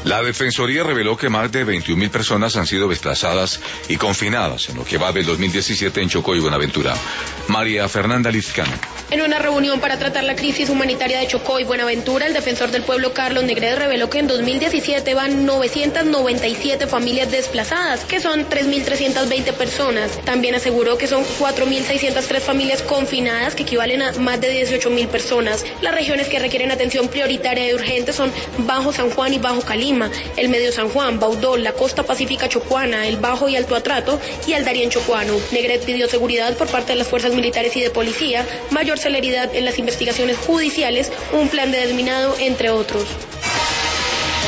La Defensoría reveló que más de 21.000 personas han sido desplazadas y confinadas en lo que va del 2017 en Chocó y Buenaventura. María Fernanda Lizcano. En una reunión para tratar la crisis humanitaria de Chocó y Buenaventura, el defensor del pueblo Carlos Negret reveló que en 2017 van 997 familias desplazadas, que son 3.320 personas. También aseguró que son 4.603 familias confinadas, que equivalen a más de 18.000 personas. Las regiones que requieren atención prioritaria y urgente son Bajo San Juan y Bajo Calima, el Medio San Juan, Baudó, la Costa Pacífica Chocuana, el Bajo y Alto Atrato y el Darién Chocuano. Negret pidió seguridad por parte de las fuerzas militares y de policía, mayor celeridad en las investigaciones judiciales, un plan de desminado, entre otros.